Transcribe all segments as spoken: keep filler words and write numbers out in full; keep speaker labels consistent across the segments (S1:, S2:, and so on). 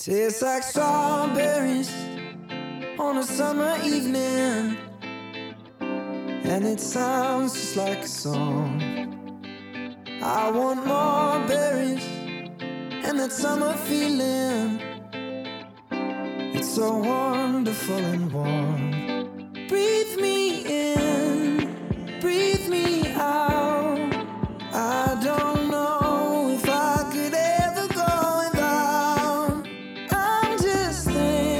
S1: Tastes like strawberries on a summer evening, and it sounds just like a song. I want more berries and that summer feeling. It's so wonderful and warm. Breathe me in, breathe me out. I don't know if I could ever go without. I'm just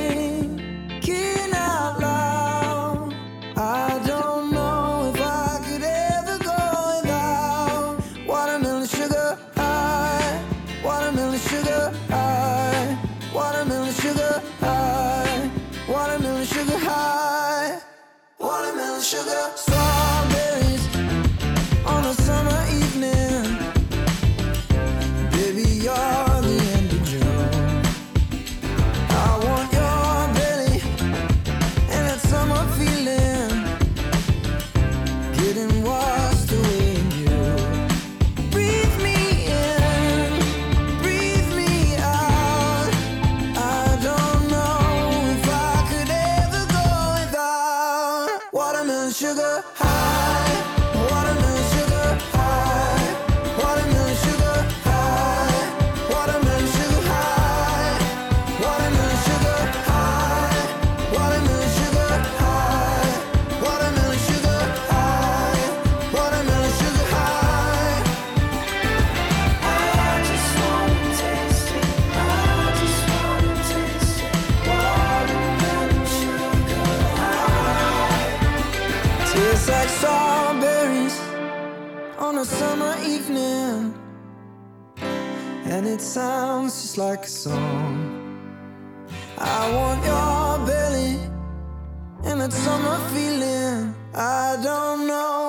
S1: thinking out loud. I don't know if I could ever go without watermelon sugar high, watermelon sugar high, watermelon sugar high, watermelon sugar high, watermelon sugar. Strawberries on a summer evening. Baby, you're the end of June. I want your belly and that summer feeling, getting washed away in you. Breathe me in, breathe me out. I don't know if I could ever go without watermelon sugar high, watermelon sugar high, watermelon sugar high, watermelon sugar high, watermelon sugar high, watermelon sugar high, watermelon sugar high, watermelon sugar high. I just wanna taste it, I just wanna taste it, watermelon sugar high. Tastes like strawberries on a summer evening, and it sounds just like a song. I want your belly and that summer feeling. I don't know